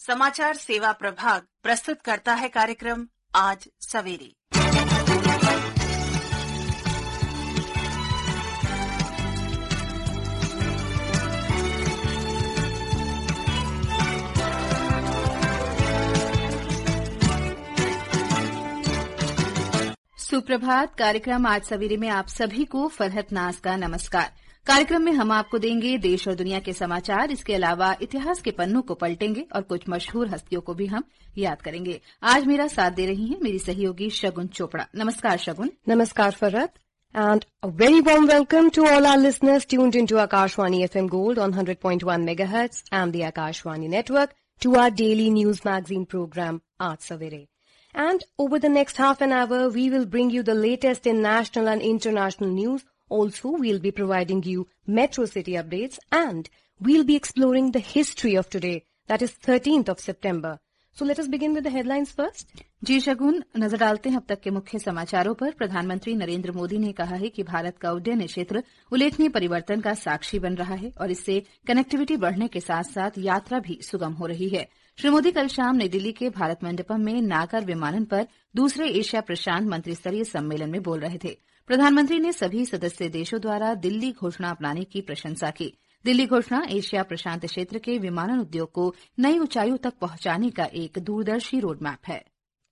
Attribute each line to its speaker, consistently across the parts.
Speaker 1: समाचार सेवा प्रभाग प्रस्तुत करता है कार्यक्रम आज सवेरे।
Speaker 2: सुप्रभात। कार्यक्रम आज सवेरे में आप सभी को फरहत नाज का नमस्कार। कार्यक्रम में हम आपको देंगे देश और दुनिया के समाचार, इसके अलावा इतिहास के पन्नों को पलटेंगे और कुछ मशहूर हस्तियों को भी हम याद करेंगे। आज मेरा साथ दे रही हैं मेरी सहयोगी शगुन चोपड़ा। नमस्कार शगुन।
Speaker 3: नमस्कार Farhat, and a very warm welcome to all our listeners tuned into Akashvani FM Gold on 100.1 megahertz and the Akashvani network to our daily news magazine program Aaj Savere. And over the next half an hour, we will bring you the latest in national and international news. Also, we'll be providing you metro city updates and we'll be exploring the history of today, that is 13th of September. So let us begin with the headlines first.
Speaker 2: जी शगुन, नजर डालते हैं अब तक के मुख्य समाचारों पर। प्रधानमंत्री नरेंद्र मोदी ने कहा है कि भारत का उड्डयन क्षेत्र उल्लेखनीय परिवर्तन का साक्षी बन रहा है और इससे कनेक्टिविटी बढ़ने के साथ साथ यात्रा भी सुगम हो रही है। श्री मोदी कल शाम नई दिल्ली के भारत मंडपम में नागर विमानन पर दूसरे एशिया प्रशांत मंत्रिस्तरीय सम्मेलन में बोल रहे थे। प्रधानमंत्री ने सभी सदस्य देशों द्वारा दिल्ली घोषणा अपनाने की प्रशंसा की। दिल्ली घोषणा एशिया प्रशांत क्षेत्र के विमानन उद्योग को नई ऊंचाइयों तक पहुंचाने का एक दूरदर्शी रोडमैप है।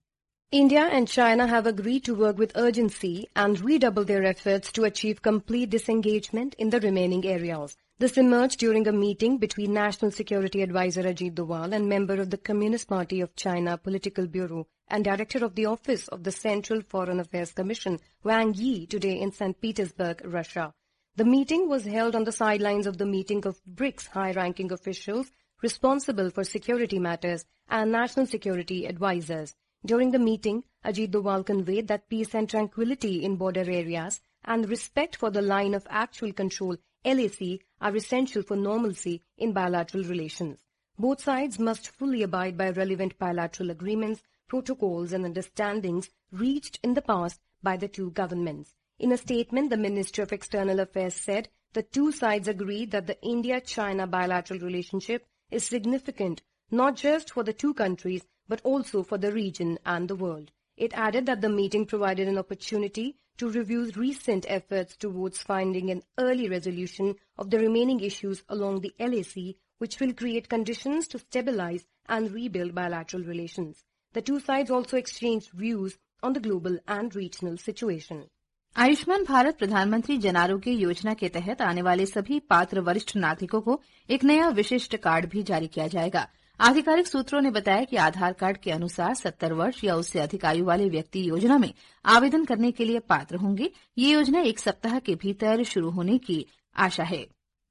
Speaker 3: India and China have agreed to work with urgency and redouble their efforts to achieve complete disengagement in the remaining areas. This emerged during a meeting between National Security Advisor Ajit Doval and member of the Communist Party of China Political Bureau and director of the Office of the Central Foreign Affairs Commission, Wang Yi, today in St. Petersburg, Russia. The meeting was held on the sidelines of the meeting of BRICS high-ranking officials responsible for security matters and national security advisors. During the meeting, Ajit Doval conveyed that peace and tranquility in border areas and respect for the line of actual control, LAC, are essential for normalcy in bilateral relations. Both sides must fully abide by relevant bilateral agreements, protocols and understandings reached in the past by the two governments. In a statement, the Ministry of External Affairs said the two sides agreed that the India-China bilateral relationship is significant not just for the two countries but also for the region and the world. It added that the meeting provided an opportunity to review recent efforts towards finding an early resolution of the remaining issues along the LAC, which will create conditions to stabilize and rebuild bilateral relations. The two sides also exchanged views on the global and regional situation.
Speaker 2: Ayushman Bharat प्रधानमंत्री जन आरोग्य योजना के तहत आने वाले सभी पात्र वरिष्ठ नागरिकों को एक नया विशिष्ट कार्ड भी जारी किया जाएगा। आधिकारिक सूत्रों ने बताया कि आधार कार्ड के अनुसार 70 वर्ष या उससे अधिक आयु वाले व्यक्ति योजना में आवेदन करने के लिए पात्र होंगे। ये योजना एक सप्ताह के भीतर शुरू होने की आशा है।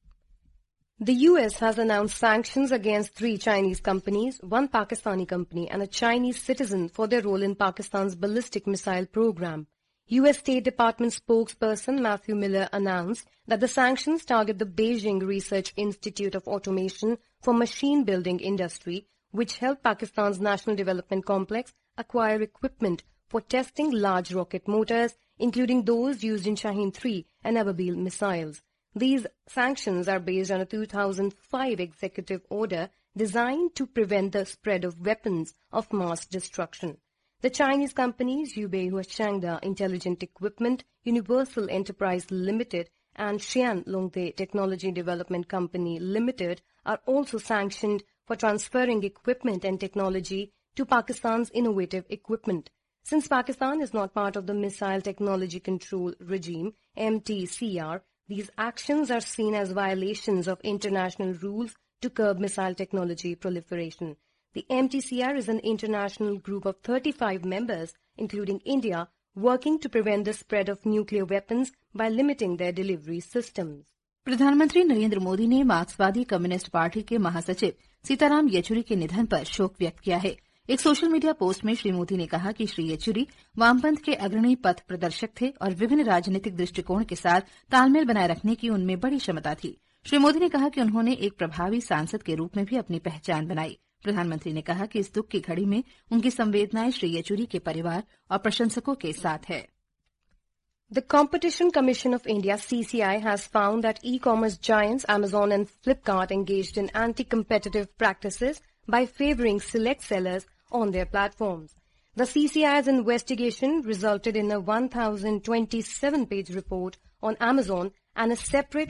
Speaker 3: The US has announced sanctions against 3 Chinese companies, 1 Pakistani company and a Chinese citizen for their role in Pakistan's ballistic missile program. U.S. State Department spokesperson Matthew Miller announced that the sanctions target the Beijing Research Institute of Automation for Machine Building Industry, which helped Pakistan's National Development Complex acquire equipment for testing large rocket motors, including those used in Shaheen-3 and Ababil missiles. These sanctions are based on a 2005 executive order designed to prevent the spread of weapons of mass destruction. The Chinese companies Yubei Huashangda Intelligent Equipment, Universal Enterprise Limited and Xi'an Longde Technology Development Company Limited are also sanctioned for transferring equipment and technology to Pakistan's innovative equipment. Since Pakistan is not part of the Missile Technology Control Regime, MTCR, these actions are seen as violations of international rules to curb missile technology proliferation. The MTCR is an international group of 35 members, including India, working to prevent the spread of nuclear weapons by limiting their delivery systems.
Speaker 2: प्रधानमंत्री नरेंद्र मोदी ने मार्क्सवादी communist party के महासचिव सीताराम येचुरी के निधन पर शोक व्यक्त किया है। एक सोशल मीडिया पोस्ट में श्री मोदी ने कहा कि श्री येचुरी वामपंथ के अग्रणी पथ प्रदर्शक थे और विभिन्न राजनीतिक दृष्टिकोण के साथ तालमेल बनाए रखने की उनमें बड़ी क्षमता थी। श्री मोदी ने कहा कि उन्होंने एक प्रभावी सांसद के रूप में भी अपनी पहचान बनाई। प्रधानमंत्री ने कहा कि इस दुख की घड़ी में उनकी संवेदनाएं श्री येचुरी के परिवार और प्रशंसकों के साथ है।
Speaker 3: The Competition Commission of India, CCI, has found that e-commerce giants Amazon and Flipkart engaged in anti-competitive practices by favoring select sellers on their platforms. The CCI's investigation resulted in a 1,027-page report on Amazon and a separate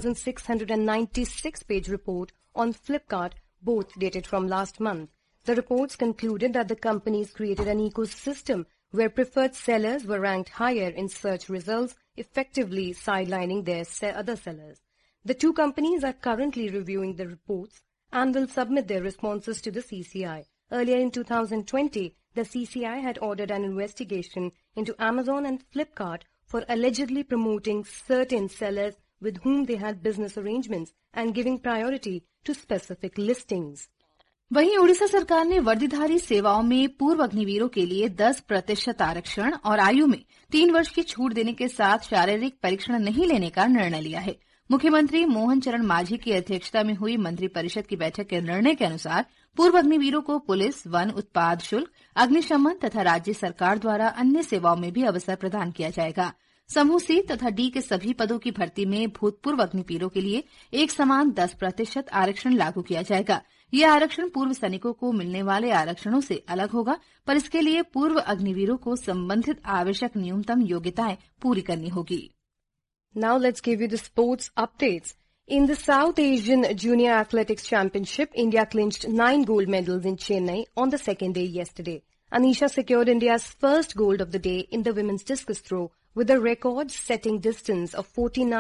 Speaker 3: 1,696-page report on Flipkart, both dated from last month. The reports concluded that the companies created an ecosystem where preferred sellers were ranked higher in search results, effectively sidelining their other sellers. The two companies are currently reviewing the reports and will submit their responses to the CCI. Earlier in 2020, the CCI had ordered an investigation into Amazon and Flipkart for allegedly promoting certain sellers with whom they had business arrangements and giving priority to specific listings.
Speaker 2: वहीं उड़ीसा सरकार ने वर्दीधारी सेवाओं में पूर्व अग्निवीरों के लिए 10% आरक्षण और आयु में 3 वर्ष की छूट देने के साथ शारीरिक परीक्षण नहीं लेने का निर्णय लिया है। मुख्यमंत्री मोहन चरण मांझी की अध्यक्षता में हुई मंत्रिपरिषद की बैठक के निर्णय के अनुसार पूर्व अग्निवीरों को पुलिस, वन उत्पाद शुल्क, अग्निशमन तथा राज्य सरकार द्वारा अन्य सेवाओं में भी अवसर प्रदान किया जाएगा। समूह सी तथा डी के सभी पदों की भर्ती में भूतपूर्व अग्निवीरों के लिए एक समान 10% आरक्षण लागू किया जाएगा। यह आरक्षण पूर्व सैनिकों को मिलने वाले आरक्षणों से अलग होगा, पर इसके लिए पूर्व अग्निवीरों को संबंधित आवश्यक न्यूनतम योग्यताएं पूरी करनी होगी।
Speaker 3: Now let's give you the sports updates. In the South Asian Junior Athletics Championship, India clinched 9 gold medals in Chennai on the second day yesterday. Anisha secured India's first gold of the day in the women's discus throw with a record-setting distance of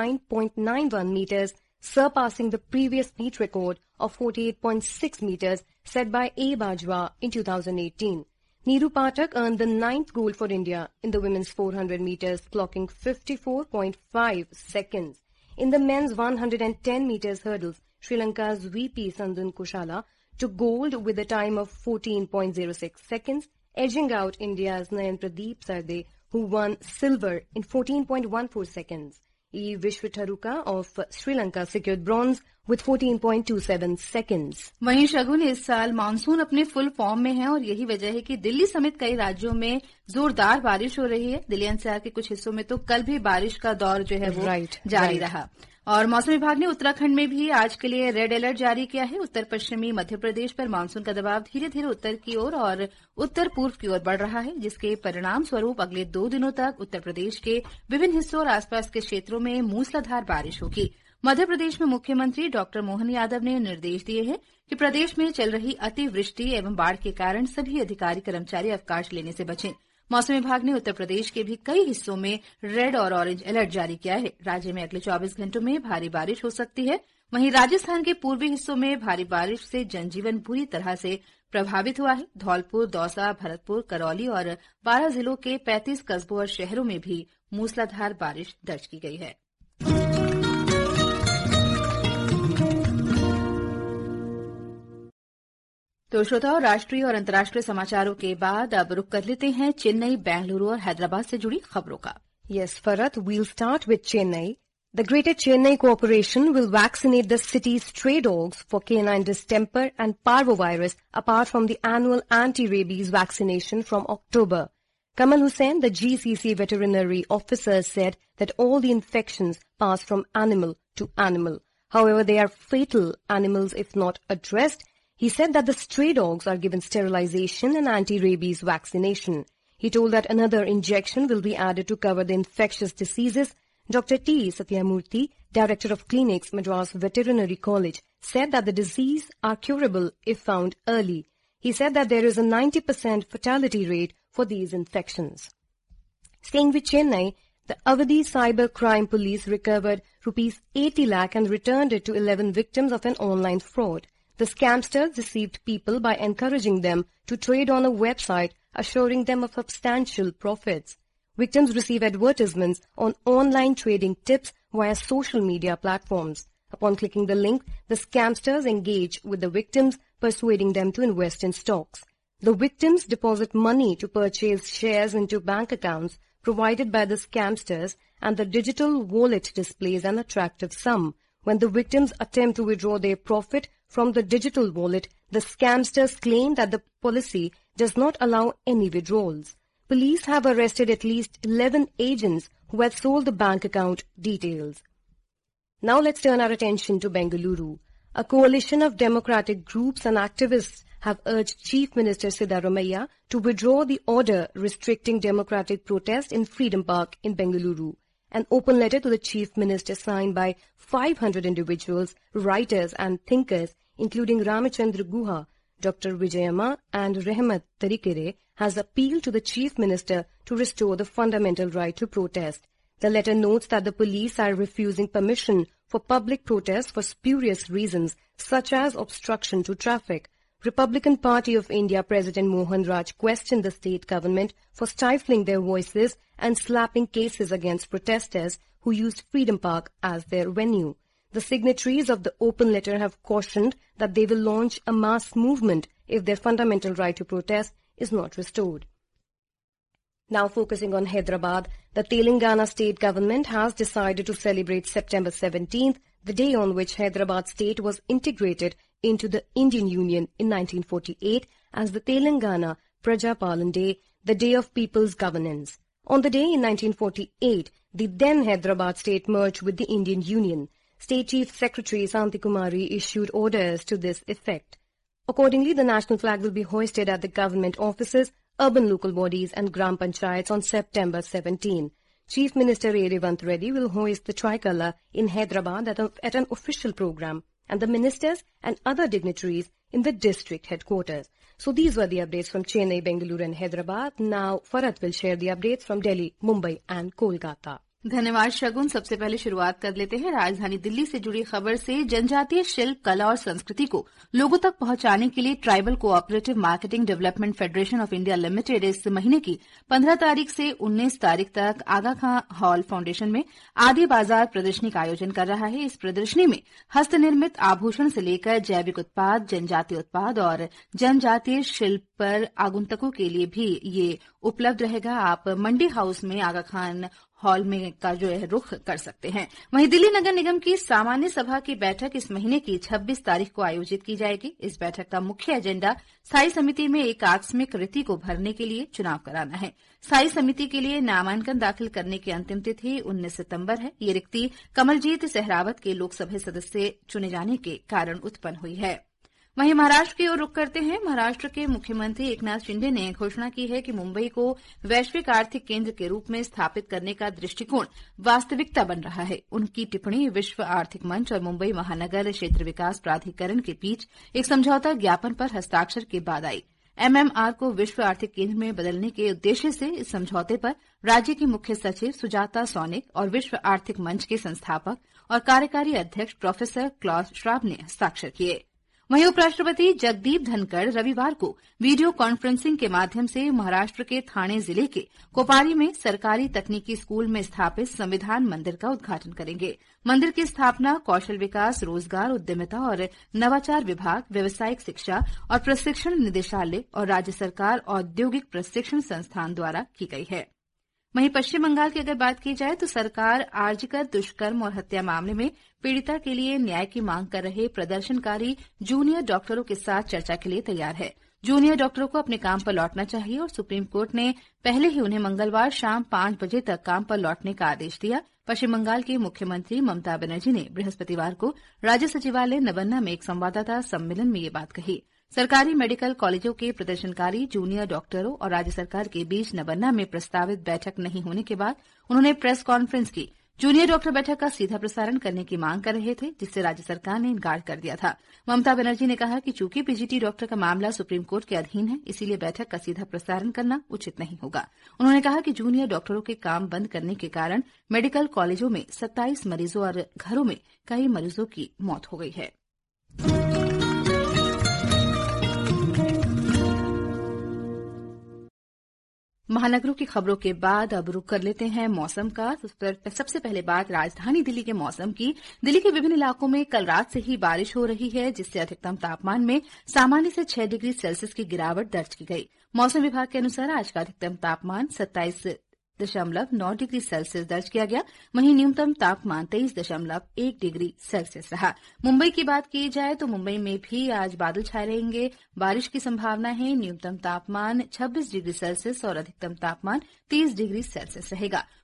Speaker 3: 49.91 meters, surpassing the previous meet record of 48.6 meters set by A. Bajwa in 2018. Neeru Pathak earned the 9th gold for India in the women's 400 meters, clocking 54.5 seconds. In the men's 110 meters hurdles, Sri Lanka's VP Sandun Kushala took gold with a time of 14.06 seconds, edging out India's Nayan Pradeep Sarde, who won silver in 14.14 seconds. E. Vishwatharuka of Sri Lanka secured bronze with 14.27 seconds.
Speaker 2: वहीं शगुन, इस साल monsoon अपने full form में है और यही वजह है कि दिल्ली समेत कई राज्यों में जोरदार बारिश हो रही है। दिल्ली एनसीआर के कुछ हिस्सों में तो कल भी बारिश का दौर जो है वो जारी रहा। और मौसम विभाग ने उत्तराखंड में भी आज के लिए रेड अलर्ट जारी किया है। उत्तर पश्चिमी मध्य प्रदेश पर मानसून का दबाव धीरे धीरे उत्तर की ओर और उत्तर पूर्व की ओर बढ़ रहा है, जिसके परिणाम स्वरूप अगले 2 दिनों तक उत्तर प्रदेश के विभिन्न हिस्सों और आसपास के क्षेत्रों में मूसलाधार बारिश होगी। मध्य प्रदेश में मुख्यमंत्री डॉक्टर मोहन यादव ने निर्देश दिए हैं कि प्रदेश में चल रही अतिवृष्टि एवं बाढ़ के कारण सभी अधिकारी कर्मचारी अवकाश लेने से बचें। मौसम विभाग ने उत्तर प्रदेश के भी कई हिस्सों में रेड और ऑरेंज अलर्ट जारी किया है। राज्य में अगले 24 घंटों में भारी बारिश हो सकती है। वहीं राजस्थान के पूर्वी हिस्सों में भारी बारिश से जनजीवन बुरी तरह से प्रभावित हुआ है। धौलपुर, दौसा, भरतपुर, करौली और 12 जिलों के 35 कस्बों और शहरों में भी मूसलाधार बारिश दर्ज की गई है। तो श्रोताओं, राष्ट्रीय और अंतर्राष्ट्रीय समाचारों के बाद अब रुक कर लेते हैं चेन्नई, बेंगलुरु और हैदराबाद से जुड़ी खबरों का।
Speaker 3: Yes, Farat, we'll start with Chennai. The Greater Chennai Corporation will vaccinate the city's stray dogs for canine distemper and parvovirus apart from the annual anti-rabies vaccination from October. Kamal Hussain, the GCC veterinary officer, said that all the infections pass from animal to animal. However, they are fatal animals if not addressed. He said that the stray dogs are given sterilization and anti-rabies vaccination. He told that another injection will be added to cover the infectious diseases. Dr. T. Satyamurthy, Director of Clinics, Madras Veterinary College, said that the disease are curable if found early. He said that there is a 90% fatality rate for these infections. Staying with Chennai, the Avadi Cyber Crime Police recovered rupees 80 lakh and returned it to 11 victims of an online fraud. The scamsters deceived people by encouraging them to trade on a website, assuring them of substantial profits. Victims receive advertisements on online trading tips via social media platforms. Upon clicking the link, the scamsters engage with the victims, persuading them to invest in stocks. The victims deposit money to purchase shares into bank accounts provided by the scamsters, and the digital wallet displays an attractive sum. When the victims attempt to withdraw their profit from the digital wallet, the scamsters claim that the policy does not allow any withdrawals. Police have arrested at least 11 agents who had sold the bank account details. Now let's turn our attention to Bengaluru. A coalition of democratic groups and activists have urged Chief Minister Siddaramaiah to withdraw the order restricting democratic protest in Freedom Park in Bengaluru. An open letter to the Chief Minister signed by 500 individuals, writers and thinkers, including Ramachandra Guha, Dr. Vijayamma and Rehmat Tarikere, has appealed to the Chief Minister to restore the fundamental right to protest. The letter notes that the police are refusing permission for public protests for spurious reasons, such as obstruction to traffic. Republican Party of India President Mohan Raj questioned the state government for stifling their voices and slapping cases against protesters who used Freedom Park as their venue. The signatories of the open letter have cautioned that they will launch a mass movement if their fundamental right to protest is not restored. Now focusing on Hyderabad, the Telangana state government has decided to celebrate September 17th, the day on which Hyderabad state was integrated into the Indian Union in 1948 as the Telangana Prajapalan Day, the Day of People's Governance. On the day in 1948, the then Hyderabad state merged with the Indian Union. State Chief Secretary Santi Kumari issued orders to this effect. Accordingly, the national flag will be hoisted at the government offices, urban local bodies and Gram Panchayats on September 17. Chief Minister A. Revant Reddy will hoist the tricolour in Hyderabad at an official program, and the ministers and other dignitaries in the district headquarters. So these were the updates from Chennai, Bengaluru and Hyderabad. Now Farat will share the updates from Delhi, Mumbai and Kolkata.
Speaker 2: धन्यवाद शगुन। सबसे पहले शुरुआत कर लेते हैं राजधानी दिल्ली से जुड़ी खबर से। जनजातीय शिल्प, कला और संस्कृति को लोगों तक पहुंचाने के लिए tribal cooperative marketing development federation of India limited इस महीने की 15 तारीख से 19 तारीख तक आगा खां हॉल फाउंडेशन में आदि बाजार प्रदर्शनी का आयोजन कर रहा है। इस प्रदर्शनी में हस्तनिर्मित आभूषण से लेकर जैविक उत्पाद, जनजातीय उत्पाद और जनजातीय शिल्प पर आगंतुकों के लिए भी ये उपलब्ध रहेगा। आप मंडी हाउस में आगा खान हॉल में का जो है रुख कर सकते हैं। वहीं दिल्ली नगर निगम की सामान्य सभा की बैठक इस महीने की 26 तारीख को आयोजित की जाएगी। इस बैठक का मुख्य एजेंडा स्थायी समिति में एक आकस्मिक रिक्ति को भरने के लिए चुनाव कराना है। स्थायी समिति के लिए नामांकन दाखिल करने की अंतिम तिथि 19 सितंबर है। ये रिक्ति कमलजीत सहरावत के लोकसभा सदस्य चुने जाने के कारण उत्पन्न हुई है। वहीं महाराष्ट्र की ओर रुख करते हैं। महाराष्ट्र के मुख्यमंत्री एकनाथ शिंदे ने घोषणा की है कि मुंबई को वैश्विक आर्थिक केंद्र के रूप में स्थापित करने का दृष्टिकोण वास्तविकता बन रहा है। उनकी टिप्पणी विश्व आर्थिक मंच और मुंबई महानगर क्षेत्र विकास प्राधिकरण के बीच एक समझौता ज्ञापन पर हस्ताक्षर के बाद आई। एमएमआर को विश्व आर्थिक केंद्र में बदलने के उद्देश्य से इस समझौते पर राज्य की मुख्य सचिव सुजाता सोनिक और विश्व आर्थिक मंच के संस्थापक और कार्यकारी अध्यक्ष प्रोफेसर क्लॉस श्वाब ने हस्ताक्षर किए। वहीं उपराष्ट्रपति जगदीप धनखड़ रविवार को वीडियो कॉन्फ्रेंसिंग के माध्यम से महाराष्ट्र के ठाणे जिले के कोपारी में सरकारी तकनीकी स्कूल में स्थापित संविधान मंदिर का उद्घाटन करेंगे। मंदिर की स्थापना कौशल विकास, रोजगार, उद्यमिता और नवाचार विभाग, व्यावसायिक शिक्षा और प्रशिक्षण निदेशालय और राज्य सरकार औद्योगिक प्रशिक्षण संस्थान द्वारा की गई है। वहीं पश्चिम बंगाल की अगर बात की जाए तो सरकार आर्जिकर दुष्कर्म और हत्या मामले में पीड़िता के लिए न्याय की मांग कर रहे प्रदर्शनकारी जूनियर डॉक्टरों के साथ चर्चा के लिए तैयार है। जूनियर डॉक्टरों को अपने काम पर लौटना चाहिए और सुप्रीम कोर्ट ने पहले ही उन्हें मंगलवार शाम 5 बजे तक काम पर लौटने का आदेश दिया। पश्चिम बंगाल की मुख्यमंत्री ममता बनर्जी ने बृहस्पतिवार को राज्य सचिवालय नवन्ना में एक संवाददाता सम्मेलन में ये बात कही। सरकारी मेडिकल कॉलेजों के प्रदर्शनकारी जूनियर डॉक्टरों और राज्य सरकार के बीच नवन्ना में प्रस्तावित बैठक नहीं होने के बाद उन्होंने प्रेस कॉन्फ्रेंस की। जूनियर डॉक्टर बैठक का सीधा प्रसारण करने की मांग कर रहे थे, जिससे राज्य सरकार ने इनकार कर दिया था। ममता बनर्जी ने कहा कि चूंकि पीजीटी डॉक्टर का मामला सुप्रीम कोर्ट के अधीन है, इसीलिए बैठक का सीधा प्रसारण करना उचित नहीं होगा। उन्होंने कहा कि जूनियर डॉक्टरों के काम बंद करने के कारण मेडिकल कॉलेजों में 27 मरीजों और घरों में कई मरीजों की मौत हो गई है। महानगरों की खबरों के बाद अब रुक कर लेते हैं मौसम का। सबसे पहले बात राजधानी दिल्ली के मौसम की। दिल्ली के विभिन्न इलाकों में कल रात से ही बारिश हो रही है, जिससे अधिकतम तापमान में सामान्य से 6 डिग्री सेल्सियस की गिरावट दर्ज की गई। मौसम विभाग के अनुसार आज का अधिकतम तापमान 27.9 डिग्री सेल्सियस दर्ज किया गया। वहीं न्यूनतम तापमान 23.1 डिग्री सेल्सियस रहा। मुंबई की बात की जाए तो मुंबई में भी आज बादल छाए रहेंगे, बारिश की संभावना है। न्यूनतम तापमान 26 डिग्री सेल्सियस और अधिकतम तापमान 30 डिग्री सेल्सियस रहेगा।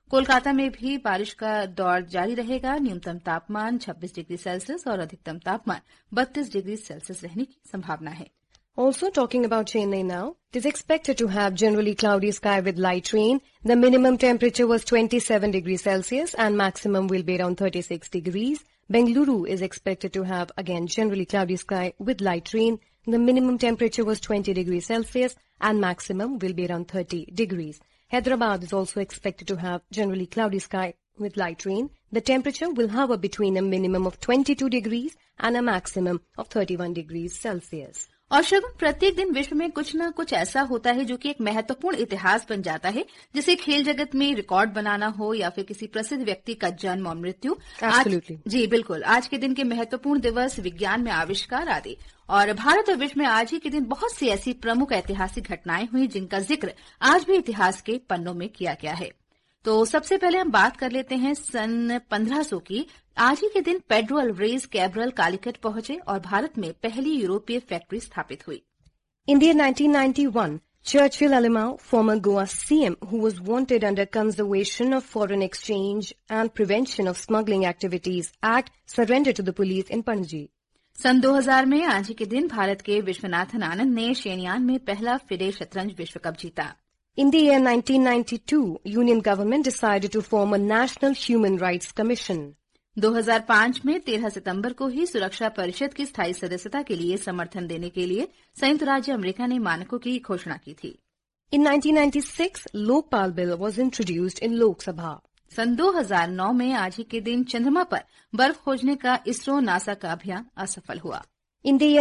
Speaker 2: कोलकाता में भी बारिश का दौर जारी रहेगा। न्यूनतम तापमान 26 डिग्री सेल्सियस और अधिकतम तापमान 32 डिग्री सेल्सियस रहने की संभावना है।
Speaker 3: Also talking about Chennai now, it is expected to have generally cloudy sky with light rain. The minimum temperature was 27 degrees Celsius and maximum will be around 36 degrees. Bengaluru is expected to have again generally cloudy sky with light rain. The minimum temperature was 20 degrees Celsius and maximum will be around 30 degrees. Hyderabad is also expected to have generally cloudy sky with light rain. The temperature will hover between a minimum of 22 degrees and a maximum of 31 degrees Celsius.
Speaker 2: और शगुन, प्रत्येक दिन विश्व में कुछ न कुछ ऐसा होता है जो कि एक महत्वपूर्ण इतिहास बन जाता है, जैसे खेल जगत में रिकॉर्ड बनाना हो या फिर किसी प्रसिद्ध व्यक्ति का जन्म और मृत्यु। जी बिल्कुल, आज के दिन के महत्वपूर्ण दिवस, विज्ञान में आविष्कार आदि। और भारत और विश्व में आज ही के दिन बहुत सी ऐसी प्रमुख ऐतिहासिक घटनाएं हुई जिनका जिक्र आज भी इतिहास के पन्नों में किया गया है। तो सबसे पहले हम बात कर लेते हैं सन 1500 की। आज ही के दिन पेड्रो अल्वारेज कैब्रल कालीकट पहुंचे और भारत में पहली यूरोपीय फैक्ट्री स्थापित हुई।
Speaker 3: In the year 1991, Churchill Alamau, former Goa CM, who was wanted under Conservation of Foreign Exchange and Prevention of Smuggling Activities Act, surrendered to the police in Panaji.
Speaker 2: सन 2000 में आज ही के दिन भारत के विश्वनाथन आनंद ने शेनयान में पहला फिडे शतरंज विश्व कप जीता।
Speaker 3: In the year 1992, Union government decided to form a National Human Rights Commission.
Speaker 2: 2005 में 13 सितंबर को ही सुरक्षा परिषद की स्थायी सदस्यता के लिए समर्थन देने के लिए संयुक्त राज्य अमेरिका ने मानकों की घोषणा की थी।
Speaker 3: In 1996, Lokpal Bill was introduced in Lok Sabha.
Speaker 2: सन 2009 में आज ही के दिन चंद्रमा पर बर्फ खोजने का इसरो नासा का अभियान असफल हुआ।
Speaker 3: In the year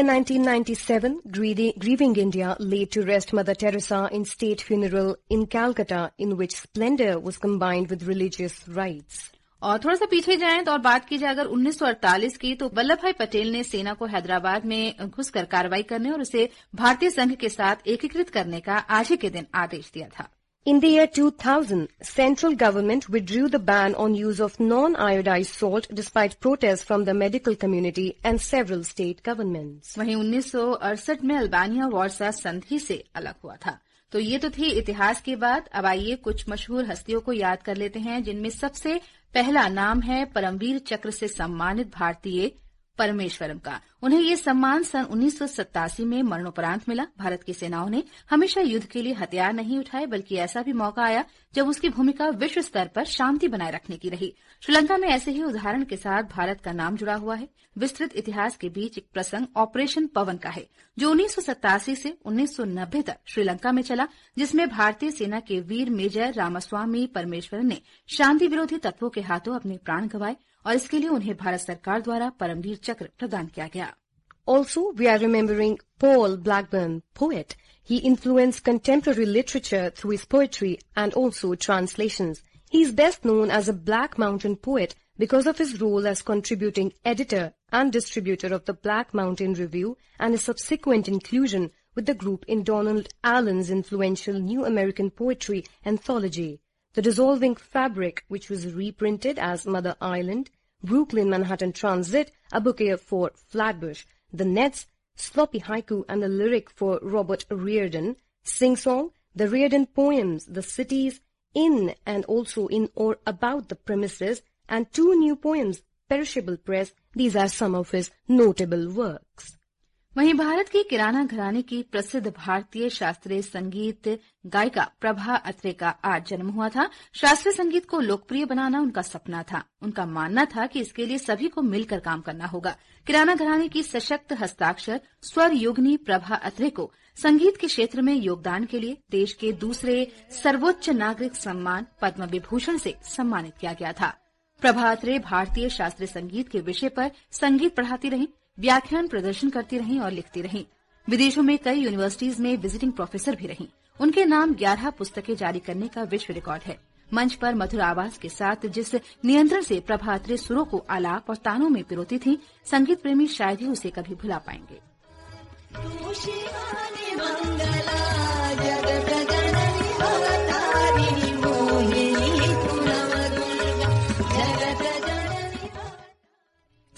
Speaker 3: 1997, Grieving India laid to rest Mother Teresa in state funeral in Calcutta, in which splendor was combined with religious rites.
Speaker 2: और थोड़ा सा पीछे जाएं तो और बात की जाए अगर 1948 की, तो वल्लभ भाई पटेल ने सेना को हैदराबाद में घुसकर कार्रवाई करने और उसे भारतीय संघ के साथ एकीकृत करने का आज ही के दिन आदेश दिया था।
Speaker 3: In the year 2000, central government withdrew the ban on use of non-iodized salt despite protests from the medical community and several state governments.
Speaker 2: वहीं 1968 में अल्बानिया वार्सा संधि से अलग हुआ था। तो ये तो थी इतिहास की बात। अब आइए कुछ मशहूर हस्तियों को याद कर लेते हैं, जिनमें सबसे पहला नाम है परमवीर चक्र से सम्मानित भारतीय परमेश्वरम का। उन्हें ये सम्मान सन 1987 में मरणोपरांत मिला। भारत की सेनाओं ने हमेशा युद्ध के लिए हथियार नहीं उठाए, बल्कि ऐसा भी मौका आया जब उसकी भूमिका विश्व स्तर पर शांति बनाए रखने की रही। श्रीलंका में ऐसे ही उदाहरण के साथ भारत का नाम जुड़ा हुआ है। विस्तृत इतिहास के बीच एक प्रसंग ऑपरेशन पवन का है, जो 1987 से 1990 तक श्रीलंका में चला, जिसमें भारतीय सेना के वीर मेजर रामास्वामी परमेश्वरन ने शांति विरोधी तत्वों के हाथों अपने प्राण गंवाए और इसके लिए उन्हें भारत सरकार द्वारा परमवीर चक्र प्रदान किया गया।
Speaker 3: Also, we are remembering Paul Blackburn, poet. He influenced contemporary literature through his poetry and also translations. He is best known as a Black Mountain poet because of his role as contributing editor and distributor of the Black Mountain Review and his subsequent inclusion with the group in Donald Allen's influential New American Poetry anthology. The Dissolving Fabric, which was reprinted as Mother Island, Brooklyn Manhattan Transit, A Bouquet for Flatbush, The Nets, Sloppy Haiku and the lyric for Robert Riordan, Sing Song, the Riordan poems, The Cities, In and also in or about the premises, and 2 new poems, Perishable Press. These are some of his notable works.
Speaker 2: वहीं भारत की किराना घराने की प्रसिद्ध भारतीय शास्त्रीय संगीत गायिका प्रभा अत्रे का आज जन्म हुआ था। शास्त्रीय संगीत को लोकप्रिय बनाना उनका सपना था। उनका मानना था कि इसके लिए सभी को मिलकर काम करना होगा। किराना घराने की सशक्त हस्ताक्षर स्वर योगिनी प्रभा अत्रे को संगीत के क्षेत्र में योगदान के लिए देश के दूसरे सर्वोच्च नागरिक सम्मान पद्म विभूषण से सम्मानित किया गया था। प्रभा अत्रे भारतीय शास्त्रीय संगीत के विषय पर संगीत पढ़ाती रहीं, व्याख्यान प्रदर्शन करती रहीं और लिखती रहीं। विदेशों में कई यूनिवर्सिटीज में विजिटिंग प्रोफेसर भी रहीं। उनके नाम 11 पुस्तकें जारी करने का विश्व रिकॉर्ड है। मंच पर मधुर आवाज के साथ जिस नियंत्रण से प्रभा अत्रे सुरों को आलाप और तानों में पिरोती थी, संगीत प्रेमी शायद ही उसे कभी भुला पाएंगे।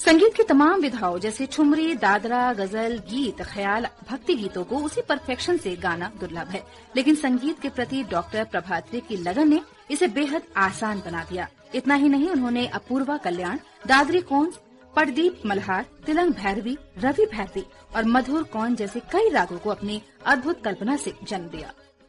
Speaker 2: संगीत की तमाम विधाओं जैसे ठुमरी, दादरा, गजल, गीत, ख्याल, भक्ति गीतों को उसी परफेक्शन से गाना दुर्लभ है, लेकिन संगीत के प्रति डॉक्टर प्रभात्री की लगन ने इसे बेहद आसान बना दिया। इतना ही नहीं, उन्होंने अपूर्वा कल्याण, दादरी कौंस, पड़दीप मल्हार, तिलंग भैरवी, रवि भैरवी और मधुर कौन जैसे कई रागों को अपनी अद्भुत कल्पना से जन्म दिया।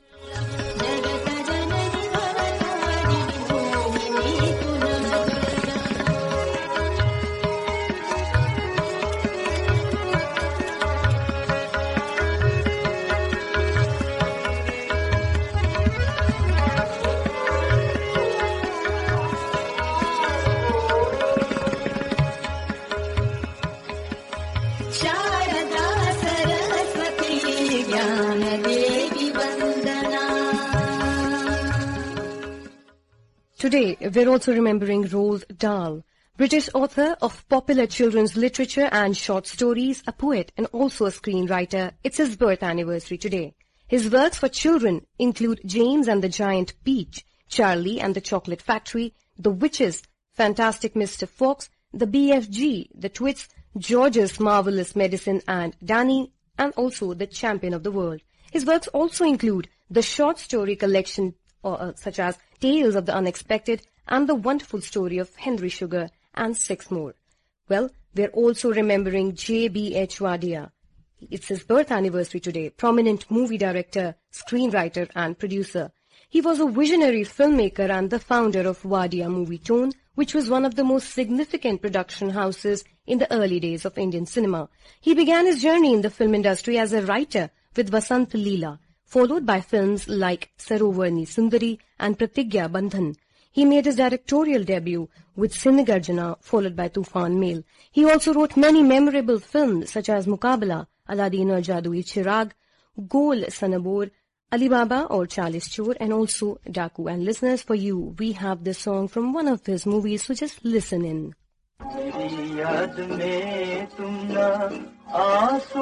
Speaker 3: Today, we're also remembering Roald Dahl, British author of popular children's literature and short stories, a poet and also a screenwriter. It's his birth anniversary today. His works for children include James and the Giant Peach, Charlie and the Chocolate Factory, The Witches, Fantastic Mr. Fox, The BFG, The Twits, George's Marvelous Medicine and Danny, and also The Champion of the World. His works also include the short story collection such as Tales of the Unexpected and The Wonderful Story of Henry Sugar, and 6 more. Well, we're also remembering J.B.H. Wadia. It's his birth anniversary today, prominent movie director, screenwriter and producer. He was a visionary filmmaker and the founder of Wadia Movietone, which was one of the most significant production houses in the early days of Indian cinema. He began his journey in the film industry as a writer with Vasant Leela, followed by films like Sarovarni Sundari and Pratigya Bandhan. He made his directorial debut with Sinigarjana, followed by Tufan Mail. He also wrote many memorable films such as Muqabala, Aladdin aur Jadui Chirag, Gol Sanabor, Ali Baba or Chalis Chor, and also Daku. And listeners, for you, we have this song from one of his movies, so just listen in.
Speaker 4: मेरी याद में तुम ना आंसू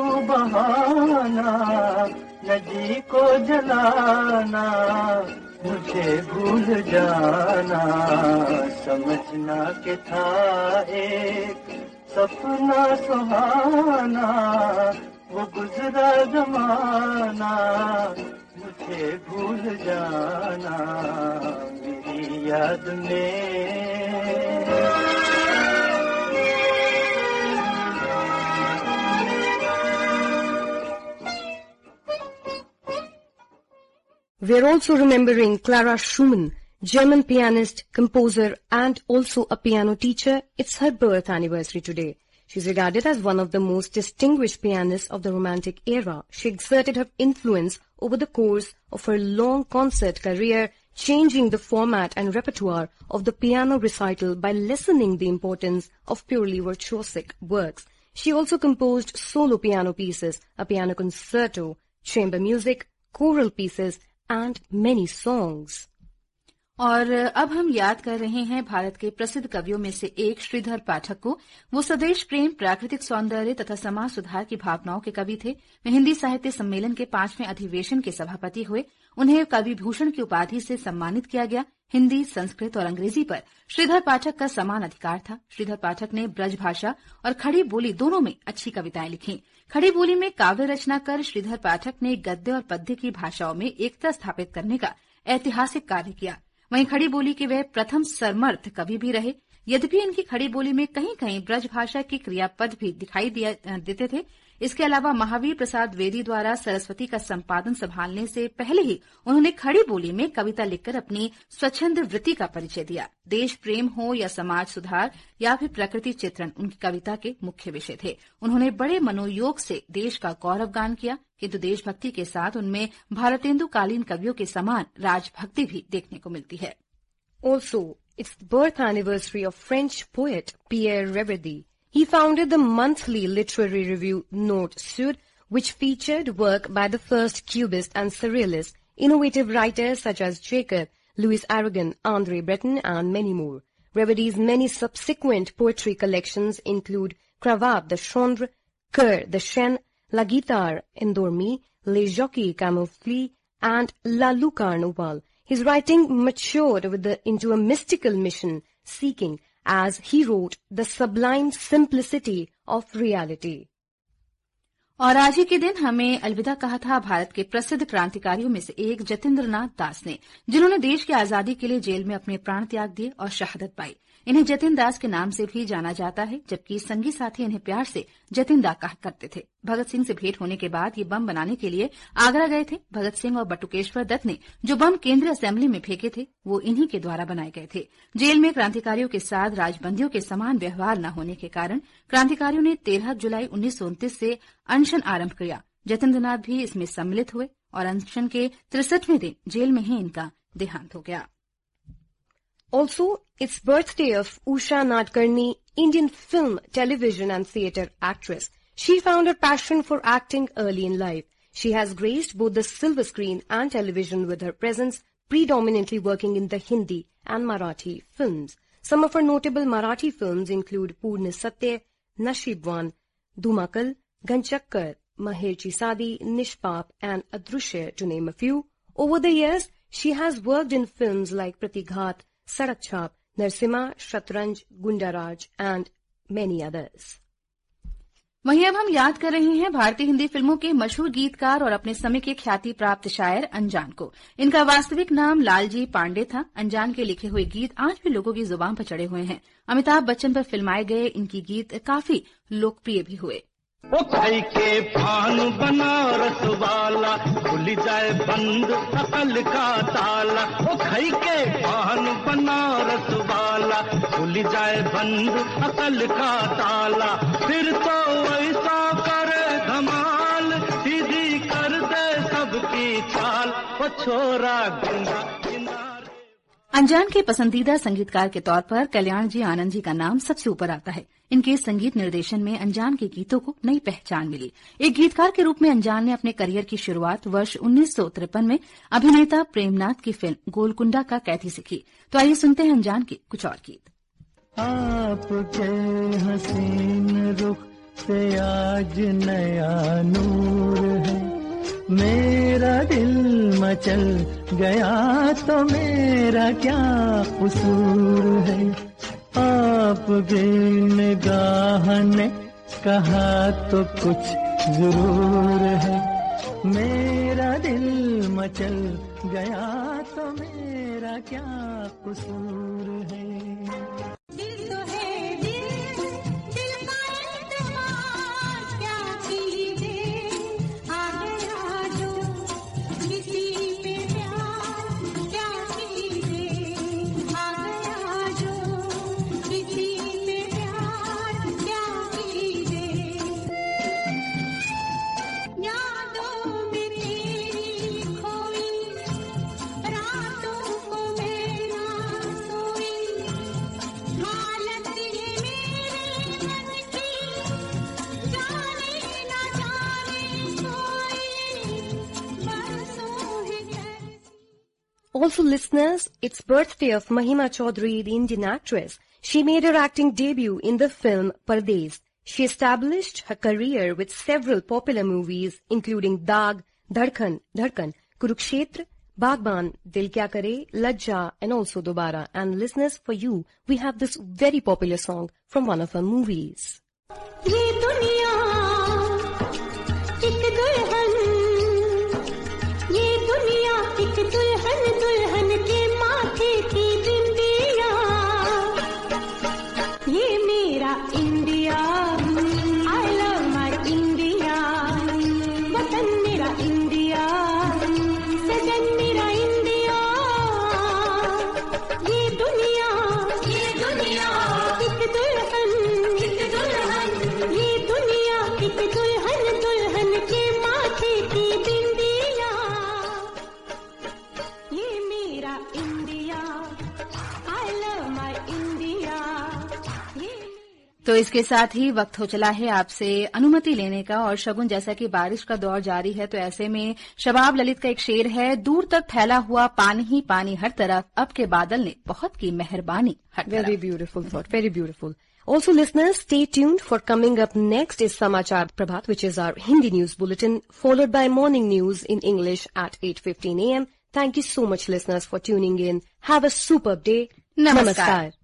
Speaker 4: बहाना, नदी को जलाना, मुझे भूल जाना, समझना के था एक सपना सुहाना, वो गुजरा जमाना, मुझे भूल जाना, मेरी याद में।
Speaker 3: We're also remembering Clara Schumann, German pianist, composer, and also a piano teacher. It's her birth anniversary today. She's regarded as one of the most distinguished pianists of the Romantic era. She exerted her influence over the course of her long concert career, changing the format and repertoire of the piano recital by lessening the importance of purely virtuosic works. She also composed solo piano pieces, a piano concerto, chamber music, choral pieces, and many songs.
Speaker 2: और अब हम याद कर रहे हैं भारत के प्रसिद्ध कवियों में से एक श्रीधर पाठक को। वो स्वदेश प्रेम, प्राकृतिक सौंदर्य तथा समाज सुधार की भावनाओं के कवि थे। वे हिंदी साहित्य सम्मेलन के 5वें अधिवेशन के सभापति हुए। उन्हें कवि भूषण की उपाधि से सम्मानित किया गया। हिंदी, संस्कृत और अंग्रेजी पर श्रीधर पाठक का समान अधिकार था। श्रीधर पाठक ने ब्रज भाषा और खड़ी बोली दोनों में अच्छी कविताएं लिखी। खड़ी बोली में काव्य रचना कर श्रीधर पाठक ने गद्य और पद्य की भाषाओं में एकता स्थापित करने का ऐतिहासिक कार्य किया। वहीं खड़ी बोली के वे प्रथम सर्मर्थ कवि भी रहे। यद्यपि इनकी खड़ी बोली में कहीं कहीं ब्रज भाषा के क्रियापद भी दिखाई देते थे। इसके अलावा महावीर प्रसाद द्विवेदी द्वारा सरस्वती का संपादन संभालने से पहले ही उन्होंने खड़ी बोली में कविता लिखकर अपनी स्वच्छंद वृत्ति का परिचय दिया। देश प्रेम हो या समाज सुधार या फिर प्रकृति चित्रण उनकी कविता के मुख्य विषय थे। उन्होंने बड़े मनोयोग से देश का गौरवगान किया, किंतु देशभक्ति के साथ उनमें भारतेंदुकालीन कवियों के समान राजभक्ति भी देखने को मिलती है।
Speaker 3: Also, it's the birth anniversary of French poet Pierre Reverdy. He founded the monthly literary review Note Sud, which featured work by the first Cubist and Surrealist, innovative writers such as Jacob, Louis Aragon, André Breton, and many more. Reverdy's many subsequent poetry collections include Cravate de Chambre, Cœur de Chêne, La Guitare Endormie, Les Jockeys Camouflés, and La Lucarne Ovale. His writing matured into a mystical mission, seeking as he wrote the sublime simplicity of reality.
Speaker 2: और आज ही के दिन हमें अलविदा कहा था भारत के प्रसिद्ध क्रांतिकारियों में से एक जतिंद्रनाथ दास ने, जिन्होंने देश की आजादी के लिए जेल में अपने प्राण त्याग दिए और शहादत पाई। इन्हें जतिन दास के नाम से भी जाना जाता है, जबकि संगी साथी इन्हें प्यार से जतिन दा कहा करते थे। भगत सिंह से भेंट होने के बाद ये बम बनाने के लिए आगरा गए थे। भगत सिंह और बटुकेश्वर दत्त ने जो बम केंद्रीय असेंबली में फेंके थे वो इन्हीं के द्वारा बनाए गए थे। जेल में क्रांतिकारियों के साथ राजबंदियों के समान व्यवहार न होने के कारण क्रांतिकारियों ने 13 जुलाई 1929 से अनशन आरंभ किया। जतिंद्रनाथ भी इसमें सम्मिलित हुए और अनशन के 63वें दिन जेल में ही इनका देहांत हो गया।
Speaker 3: Also, it's birthday of Usha Nadkarni, Indian film, television and theatre actress. She found her passion for acting early in life. She has graced both the silver screen and television with her presence, predominantly working in the Hindi and Marathi films. Some of her notable Marathi films include Purna Satya, Nashibwan, Dhumakal, Ganchakkar, Maherchi Sadi, Nishpap and Adrushya, to name a few. Over the years, she has worked in films like Pratighat, Sadak Chhap, Narsimha, Shatranj, Gundaraj and many others.
Speaker 2: वहीं अब हम याद कर रहे हैं भारतीय हिंदी फिल्मों के मशहूर गीतकार और अपने समय के ख्याति प्राप्त शायर अनजान को। इनका वास्तविक नाम लालजी पांडे था। अनजान के लिखे हुए गीत आज भी लोगों की जुबान पर चढ़े हुए हैं। अमिताभ बच्चन पर फिल्माए गए इनकी गीत काफी लोकप्रिय भी हुए।
Speaker 4: ओ खाई के पान बनारस वाला खुल जाए बंद अकल का ताला। ओ खाई के पान बनारस वाला खुल जाए बंद अकल का ताला। फिर तो ऐसा करे धमाल सीधी कर दे सबकी चाल। ओ छोरा गंगा किनारे।
Speaker 2: अनजान के पसंदीदा संगीतकार के तौर पर कल्याण जी आनंद जी का नाम सबसे ऊपर आता है। इनके संगीत निर्देशन में अनजान के गीतों को नई पहचान मिली। एक गीतकार के रूप में अनजान ने अपने करियर की शुरुआत वर्ष 1953 में अभिनेता प्रेमनाथ की फिल्म गोलकुंडा का कैदी से की। तो आइए सुनते हैं अनजान के कुछ और गीत।
Speaker 4: आपके हसीन रुख से आज नया नूर है, मेरा दिल मचल गया तो मेरा क्या कसूर है। आपकी निगाह ने कहा तो कुछ जरूर है, मेरा दिल मचल गया तो मेरा क्या कसूर है।
Speaker 5: दिल तो है दिल का एतबार क्या चीज़ें आ गया जो किसी पे प्यार क्या चीज़ें आ गया जो किसी पे प्यार क्या चीज़ें। यादों में तेरी खोई रातों को मैं ना सोई। हालत ये मेरे मन की जाने ना जाने कोई बरसों है कैसी।
Speaker 3: Also, listeners, it's birthday of Mahima Chaudhary, the Indian actress. She made her acting debut in the film Pardes. She established her career with several popular movies, including Daag, Dhadkan, Kurukshetra, Baghban, Dil Kya Kare, Lajja, and also Dobara. And listeners, for you, we have this very popular song from one of her movies.
Speaker 5: ये दुनिया एक दुल्हन, ये दुनिया एक दुल्हन, दुल्हन के माथे की बिंदिया। ये मेरा India, I love my India. वतन मेरा इंडिया, सजन मेरा इंडिया। ये दुनिया एक दुल्हन, ये दुनिया एक दुल्हन, दुल्हन के माथे की बिंदिया। ये मेरा India, I love my India. ये
Speaker 2: तो इसके साथ ही वक्त हो चला है आपसे अनुमति लेने का। और शगुन, जैसा कि बारिश का दौर जारी है तो ऐसे में शबाब ललित का एक शेर है, दूर तक फैला हुआ पानी ही पानी हर तरफ, अब के बादल ने बहुत की मेहरबानी हर तरफ।
Speaker 3: Very beautiful thought, very beautiful. Also, listeners, stay tuned for coming up next is Samachar Prabhat, which is our Hindi news bulletin, followed by morning news in English at 8:15 a.m. Thank you so much, listeners, for tuning in. Have a superb day.
Speaker 2: Namaskar.